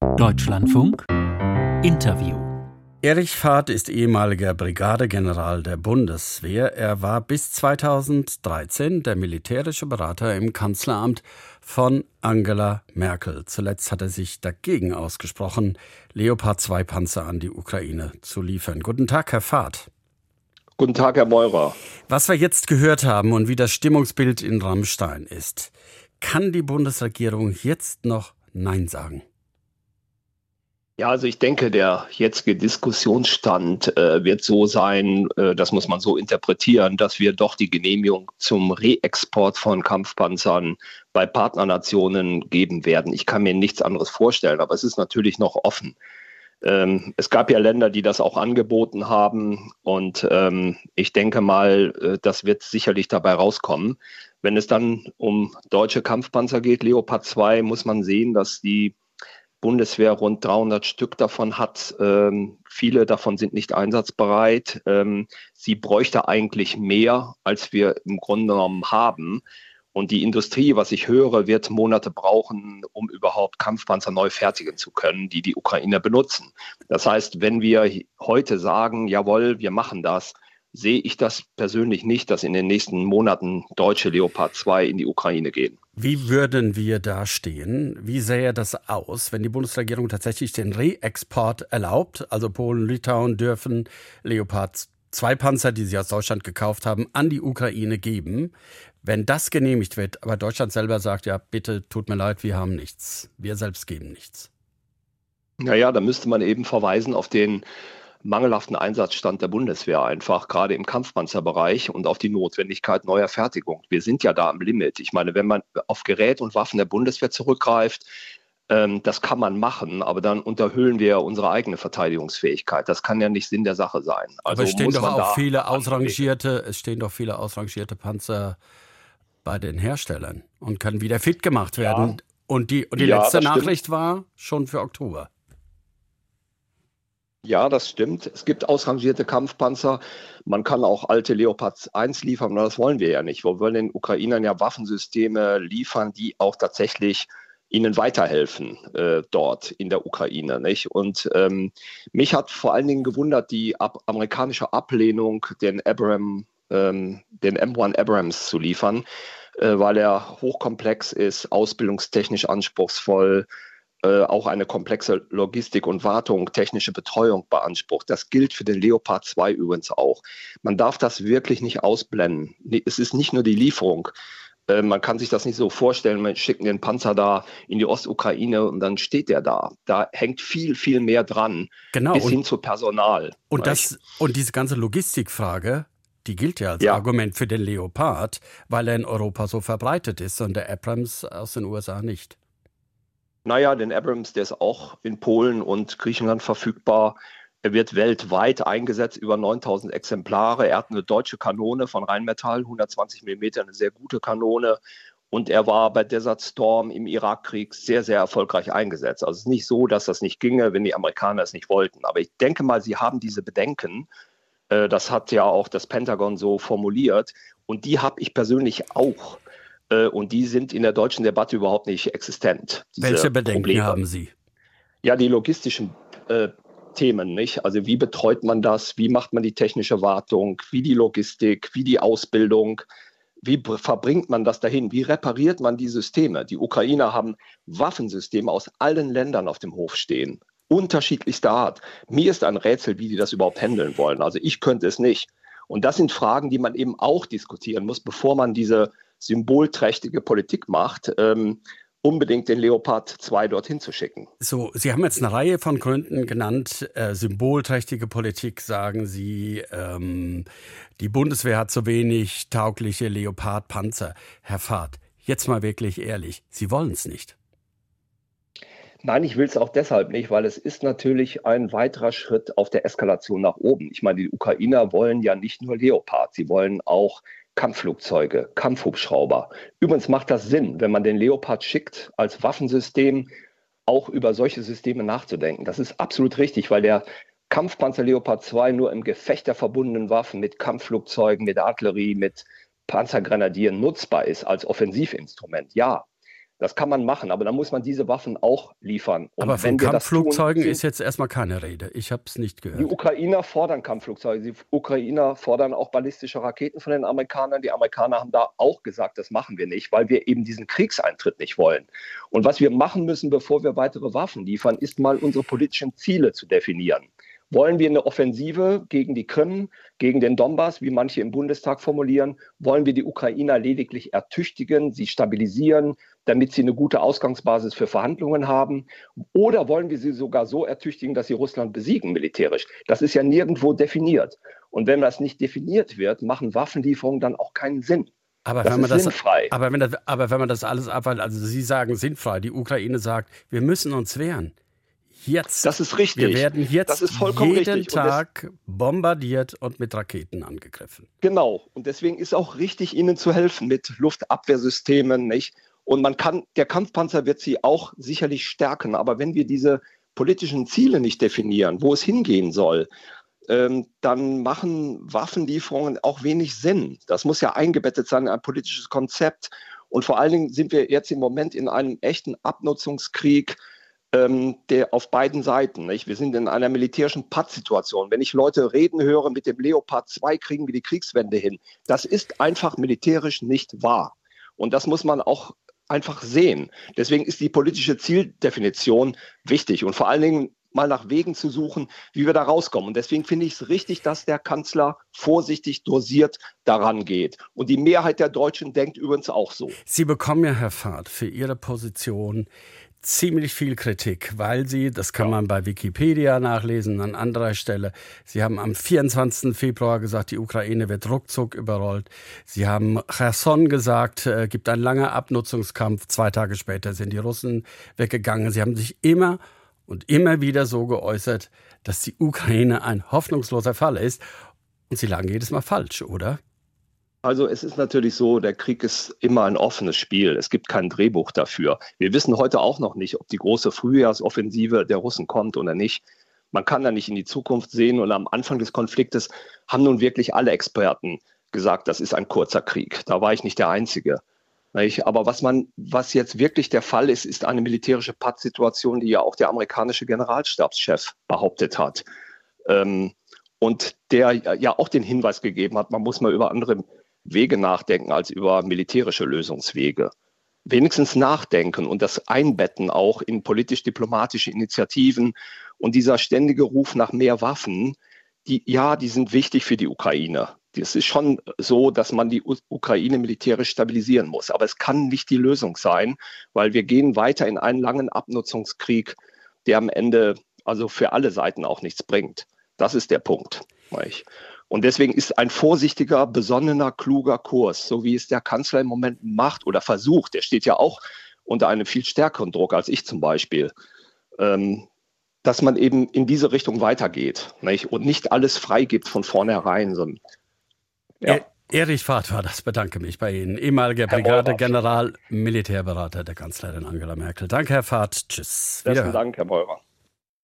Deutschlandfunk Interview. Erich Fahrt ist ehemaliger Brigadegeneral der Bundeswehr. Er war bis 2013 der militärische Berater im Kanzleramt von Angela Merkel. Zuletzt hat er sich dagegen ausgesprochen, Leopard-2-Panzer an die Ukraine zu liefern. Guten Tag, Herr Fahrt. Guten Tag, Herr Meurer. Was wir jetzt gehört haben und wie das Stimmungsbild in Ramstein ist, kann die Bundesregierung jetzt noch Nein sagen? Ja, also ich denke, der jetzige Diskussionsstand wird so sein, das muss man so interpretieren, dass wir doch die Genehmigung zum Reexport von Kampfpanzern bei Partnernationen geben werden. Ich kann mir nichts anderes vorstellen, aber es ist natürlich noch offen. Es gab ja Länder, die das auch angeboten haben und ich denke mal, das wird sicherlich dabei rauskommen. Wenn es dann um deutsche Kampfpanzer geht, Leopard 2, muss man sehen, dass die Bundeswehr rund 300 Stück davon hat. Viele davon sind nicht einsatzbereit. Sie bräuchte eigentlich mehr, als wir im Grunde genommen haben. Und die Industrie, was ich höre, wird Monate brauchen, um überhaupt Kampfpanzer neu fertigen zu können, die die Ukrainer benutzen. Das heißt, wenn wir heute sagen, jawohl, wir machen das, sehe ich das persönlich nicht, dass in den nächsten Monaten deutsche Leopard 2 in die Ukraine gehen. Wie würden wir da stehen? Wie sähe das aus, wenn die Bundesregierung tatsächlich den Reexport erlaubt? Also Polen, Litauen dürfen Leopard 2 Panzer, die sie aus Deutschland gekauft haben, an die Ukraine geben. Wenn das genehmigt wird, aber Deutschland selber sagt, ja bitte, tut mir leid, wir haben nichts. Wir selbst geben nichts. Naja, da müsste man eben verweisen auf den mangelhaften Einsatzstand der Bundeswehr einfach, gerade im Kampfpanzerbereich und auf die Notwendigkeit neuer Fertigung. Wir sind ja da am Limit. Ich meine, wenn man auf Gerät und Waffen der Bundeswehr zurückgreift, das kann man machen, aber dann unterhöhlen wir unsere eigene Verteidigungsfähigkeit. Das kann ja nicht Sinn der Sache sein. Also aber es stehen doch auch viele ausrangierte Panzer bei den Herstellern und können wieder fit gemacht werden. Ja. Und die letzte Nachricht war schon für Oktober. Ja, das stimmt. Es gibt ausrangierte Kampfpanzer. Man kann auch alte Leopard 1 liefern, aber das wollen wir ja nicht. Wir wollen den Ukrainern ja Waffensysteme liefern, die auch tatsächlich ihnen weiterhelfen dort in der Ukraine, nicht? Und mich hat vor allen Dingen gewundert die amerikanische Ablehnung, den M1 Abrams zu liefern, weil er hochkomplex ist, ausbildungstechnisch anspruchsvoll, auch eine komplexe Logistik und Wartung, technische Betreuung beansprucht. Das gilt für den Leopard 2 übrigens auch. Man darf das wirklich nicht ausblenden. Es ist nicht nur die Lieferung. Man kann sich das nicht so vorstellen, wir schicken den Panzer da in die Ostukraine und dann steht der da. Da hängt viel, viel mehr dran, genau, bis hin zu Personal. Und diese ganze Logistikfrage, die gilt ja als Argument für den Leopard, weil er in Europa so verbreitet ist und der Abrams aus den USA nicht. Naja, den Abrams, der ist auch in Polen und Griechenland verfügbar. Er wird weltweit eingesetzt, über 9000 Exemplare. Er hat eine deutsche Kanone von Rheinmetall, 120 mm, eine sehr gute Kanone. Und er war bei Desert Storm im Irakkrieg sehr, sehr erfolgreich eingesetzt. Also es ist nicht so, dass das nicht ginge, wenn die Amerikaner es nicht wollten. Aber ich denke mal, sie haben diese Bedenken. Das hat ja auch das Pentagon so formuliert. Und die habe ich persönlich auch. Und die sind in der deutschen Debatte überhaupt nicht existent. Welche Bedenken haben Sie? Ja, die logistischen Themen, nicht? Also wie betreut man das? Wie macht man die technische Wartung? Wie die Logistik? Wie die Ausbildung? Wie verbringt man das dahin? Wie repariert man die Systeme? Die Ukrainer haben Waffensysteme aus allen Ländern auf dem Hof stehen. Unterschiedlichster Art. Mir ist ein Rätsel, wie die das überhaupt handeln wollen. Also ich könnte es nicht. Und das sind Fragen, die man eben auch diskutieren muss, bevor man diese symbolträchtige Politik macht, unbedingt den Leopard 2 dorthin zu schicken. So, Sie haben jetzt eine Reihe von Gründen genannt. Symbolträchtige Politik, sagen Sie. Die Bundeswehr hat zu wenig taugliche Leopard-Panzer. Herr Fahrt, jetzt mal wirklich ehrlich, Sie wollen es nicht. Nein, ich will es auch deshalb nicht, weil es ist natürlich ein weiterer Schritt auf der Eskalation nach oben. Ich meine, die Ukrainer wollen ja nicht nur Leopard, sie wollen auch Kampfflugzeuge, Kampfhubschrauber. Übrigens macht das Sinn, wenn man den Leopard schickt als Waffensystem, auch über solche Systeme nachzudenken. Das ist absolut richtig, weil der Kampfpanzer Leopard 2 nur im Gefecht der verbundenen Waffen mit Kampfflugzeugen, mit Artillerie, mit Panzergrenadieren nutzbar ist als Offensivinstrument. Ja, Das kann man machen, aber dann muss man diese Waffen auch liefern. Und aber von Kampfflugzeugen ist jetzt erstmal keine Rede. Ich habe es nicht gehört. Die Ukrainer fordern Kampfflugzeuge. Die Ukrainer fordern auch ballistische Raketen von den Amerikanern. Die Amerikaner haben da auch gesagt, das machen wir nicht, weil wir eben diesen Kriegseintritt nicht wollen. Und was wir machen müssen, bevor wir weitere Waffen liefern, ist mal unsere politischen Ziele zu definieren. Wollen wir eine Offensive gegen die Krim, gegen den Donbass, wie manche im Bundestag formulieren? Wollen wir die Ukrainer lediglich ertüchtigen, sie stabilisieren, damit sie eine gute Ausgangsbasis für Verhandlungen haben? Oder wollen wir sie sogar so ertüchtigen, dass sie Russland besiegen militärisch? Das ist ja nirgendwo definiert. Und wenn das nicht definiert wird, machen Waffenlieferungen dann auch keinen Sinn. Aber wenn man das alles abweilt, also Sie sagen sinnfrei, die Ukraine sagt, wir müssen uns wehren. Jetzt. Das ist richtig. Wir werden jetzt jeden richtig. Tag bombardiert und mit Raketen angegriffen. Genau. Und deswegen ist auch richtig, ihnen zu helfen mit Luftabwehrsystemen, nicht? Und der Kampfpanzer wird sie auch sicherlich stärken. Aber wenn wir diese politischen Ziele nicht definieren, wo es hingehen soll, dann machen Waffenlieferungen auch wenig Sinn. Das muss ja eingebettet sein in ein politisches Konzept. Und vor allen Dingen sind wir jetzt im Moment in einem echten Abnutzungskrieg, der auf beiden Seiten. Nicht? Wir sind in einer militärischen Pattsituation. Wenn ich Leute reden höre, mit dem Leopard 2 kriegen wir die Kriegswende hin. Das ist einfach militärisch nicht wahr. Und das muss man auch einfach sehen. Deswegen ist die politische Zieldefinition wichtig und vor allen Dingen mal nach Wegen zu suchen, wie wir da rauskommen. Und deswegen finde ich es richtig, dass der Kanzler vorsichtig dosiert daran geht. Und die Mehrheit der Deutschen denkt übrigens auch so. Sie bekommen ja, Herr Fahrt, für Ihre Position ziemlich viel Kritik, weil Sie, das kann man bei Wikipedia nachlesen, an anderer Stelle, Sie haben am 24. Februar gesagt, die Ukraine wird ruckzuck überrollt. Sie haben Cherson gesagt, gibt ein langer Abnutzungskampf. 2 Tage später sind die Russen weggegangen. Sie haben sich immer und immer wieder so geäußert, dass die Ukraine ein hoffnungsloser Fall ist. Und Sie lagen jedes Mal falsch, oder? Also es ist natürlich so, der Krieg ist immer ein offenes Spiel. Es gibt kein Drehbuch dafür. Wir wissen heute auch noch nicht, ob die große Frühjahrsoffensive der Russen kommt oder nicht. Man kann da nicht in die Zukunft sehen. Und am Anfang des Konfliktes haben nun wirklich alle Experten gesagt, das ist ein kurzer Krieg. Da war ich nicht der Einzige. Aber was jetzt wirklich der Fall ist, ist eine militärische Pattsituation, die ja auch der amerikanische Generalstabschef behauptet hat. Und der ja auch den Hinweis gegeben hat, man muss mal über andere Wege nachdenken als über militärische Lösungswege. Wenigstens nachdenken und das einbetten auch in politisch-diplomatische Initiativen. Und dieser ständige Ruf nach mehr Waffen, die sind wichtig für die Ukraine. Es ist schon so, dass man die Ukraine militärisch stabilisieren muss. Aber es kann nicht die Lösung sein, weil wir gehen weiter in einen langen Abnutzungskrieg, der am Ende also für alle Seiten auch nichts bringt. Das ist der Punkt. Und deswegen ist ein vorsichtiger, besonnener, kluger Kurs, so wie es der Kanzler im Moment macht oder versucht, der steht ja auch unter einem viel stärkeren Druck als ich zum Beispiel, dass man eben in diese Richtung weitergeht, nicht? Und nicht alles freigibt von vornherein. Erich Fahrt war das, bedanke mich bei Ihnen. Ehemaliger Brigadegeneral, Militärberater der Kanzlerin Angela Merkel. Danke, Herr Fahrt. Tschüss. Besten Dank, Herr Meurer.